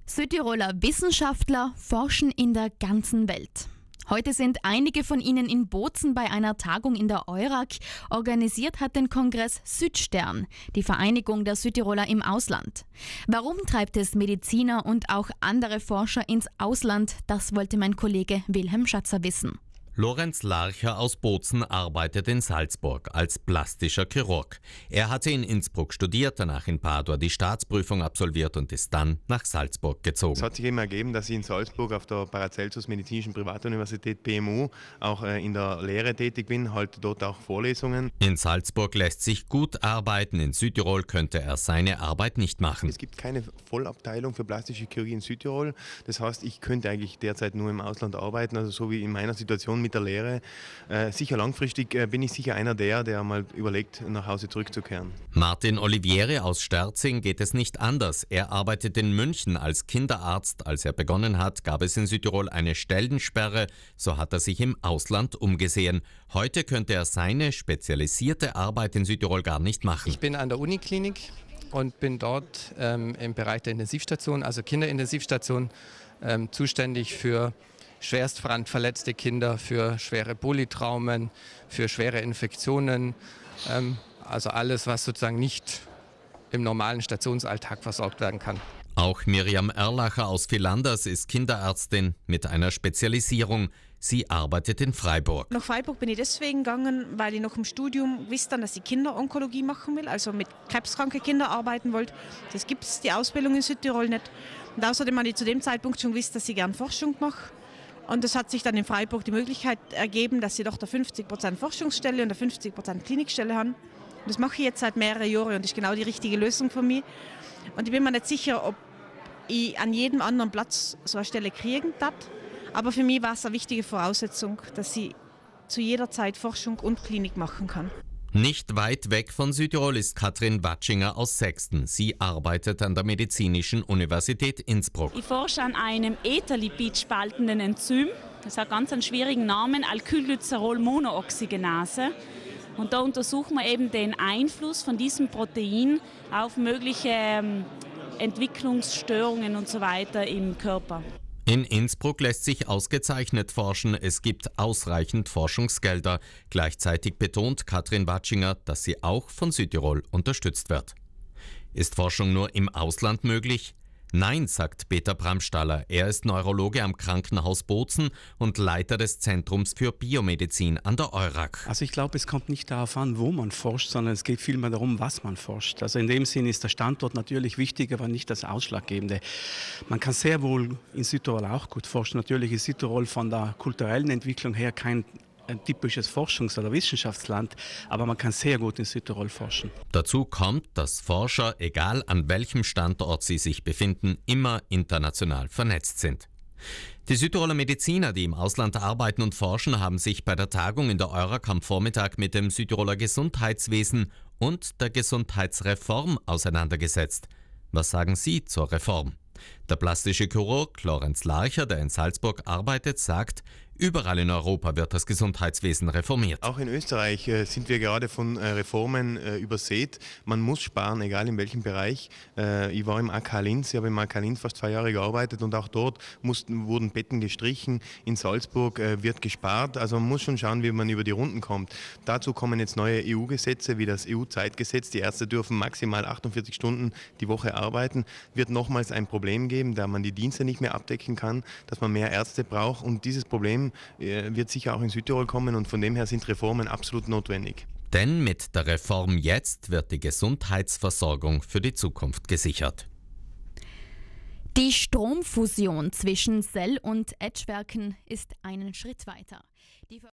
Südtiroler Wissenschaftler forschen in der ganzen Welt. Heute sind einige von ihnen in Bozen bei einer Tagung in der EURAC. Organisiert hat den Kongress Südstern, die Vereinigung der Südtiroler im Ausland. Warum treibt es Mediziner und auch andere Forscher ins Ausland? Das wollte mein Kollege Wilhelm Schatzer wissen. Lorenz Larcher aus Bozen arbeitet in Salzburg als plastischer Chirurg. Er hatte in Innsbruck studiert, danach in Padua die Staatsprüfung absolviert und ist dann nach Salzburg gezogen. Es hat sich eben ergeben, dass ich in Salzburg auf der Paracelsus Medizinischen Privatuniversität PMU auch in der Lehre tätig bin, halte dort auch Vorlesungen. In Salzburg lässt sich gut arbeiten, in Südtirol könnte er seine Arbeit nicht machen. Es gibt keine Vollabteilung für plastische Chirurgie in Südtirol. Das heißt, ich könnte eigentlich derzeit nur im Ausland arbeiten, also so wie in meiner Situation mit der Lehre. Sicher langfristig bin ich sicher einer der mal überlegt, nach Hause zurückzukehren. Martin Olivieri aus Sterzing geht es nicht anders. Er arbeitet in München als Kinderarzt. Als er begonnen hat, gab es in Südtirol eine Stellensperre. So hat er sich im Ausland umgesehen. Heute könnte er seine spezialisierte Arbeit in Südtirol gar nicht machen. Ich bin an der Uniklinik und bin dort im Bereich der Intensivstation, also Kinderintensivstation, zuständig für schwerst verletzte Kinder, für schwere Polytraumen, für schwere Infektionen, also alles, was sozusagen nicht im normalen Stationsalltag versorgt werden kann. Auch Miriam Erlacher aus Villanders ist Kinderärztin mit einer Spezialisierung. Sie arbeitet in Freiburg. Nach Freiburg bin ich deswegen gegangen, weil ich noch im Studium wusste, dass ich Kinderonkologie machen will, also mit krebskranken Kindern arbeiten wollte. Das gibt es, die Ausbildung in Südtirol nicht. Und außerdem habe ich zu dem Zeitpunkt schon gewusst, dass ich gerne Forschung mache. Und es hat sich dann in Freiburg die Möglichkeit ergeben, dass sie doch der 50% Forschungsstelle und der 50% Klinikstelle haben. Und das mache ich jetzt seit mehreren Jahren und das ist genau die richtige Lösung für mich. Und ich bin mir nicht sicher, ob ich an jedem anderen Platz so eine Stelle kriegen darf. Aber für mich war es eine wichtige Voraussetzung, dass ich zu jeder Zeit Forschung und Klinik machen kann. Nicht weit weg von Südtirol ist Katrin Watschinger aus Sexten. Sie arbeitet an der Medizinischen Universität Innsbruck. Ich forsche an einem Etherlipid-spaltenden Enzym. Das hat ganz einen schwierigen Namen, Alkylglycerol-Monooxygenase. Und da untersuchen wir eben den Einfluss von diesem Protein auf mögliche Entwicklungsstörungen und so weiter im Körper. In Innsbruck lässt sich ausgezeichnet forschen. Es gibt ausreichend Forschungsgelder. Gleichzeitig betont Katrin Watschinger, dass sie auch von Südtirol unterstützt wird. Ist Forschung nur im Ausland möglich? Nein, sagt Peter Bramstaller. Er ist Neurologe am Krankenhaus Bozen und Leiter des Zentrums für Biomedizin an der EURAC. Also ich glaube, es kommt nicht darauf an, wo man forscht, sondern es geht vielmehr darum, was man forscht. Also in dem Sinn ist der Standort natürlich wichtig, aber nicht das Ausschlaggebende. Man kann sehr wohl in Südtirol auch gut forschen. Natürlich ist Südtirol von der kulturellen Entwicklung her kein ein typisches Forschungs- oder Wissenschaftsland, aber man kann sehr gut in Südtirol forschen. Dazu kommt, dass Forscher, egal an welchem Standort sie sich befinden, immer international vernetzt sind. Die Südtiroler Mediziner, die im Ausland arbeiten und forschen, haben sich bei der Tagung in der EURAC am Vormittag mit dem Südtiroler Gesundheitswesen und der Gesundheitsreform auseinandergesetzt. Was sagen Sie zur Reform? Der plastische Chirurg Lorenz Larcher, der in Salzburg arbeitet, sagt, überall in Europa wird das Gesundheitswesen reformiert. Auch in Österreich sind wir gerade von Reformen übersät. Man muss sparen, egal in welchem Bereich. Ich war im AK Linz, ich habe im AK Linz fast 2 Jahre gearbeitet und auch dort wurden Betten gestrichen. In Salzburg wird gespart. Also man muss schon schauen, wie man über die Runden kommt. Dazu kommen jetzt neue EU-Gesetze, wie das EU-Zeitgesetz. Die Ärzte dürfen maximal 48 Stunden die Woche arbeiten. Wird nochmals ein Problem geben, da man die Dienste nicht mehr abdecken kann, dass man mehr Ärzte braucht. Und dieses Problem wird sicher auch in Südtirol kommen und von dem her sind Reformen absolut notwendig. Denn mit der Reform jetzt wird die Gesundheitsversorgung für die Zukunft gesichert. Die Stromfusion zwischen Cell- und Edgewerken ist einen Schritt weiter.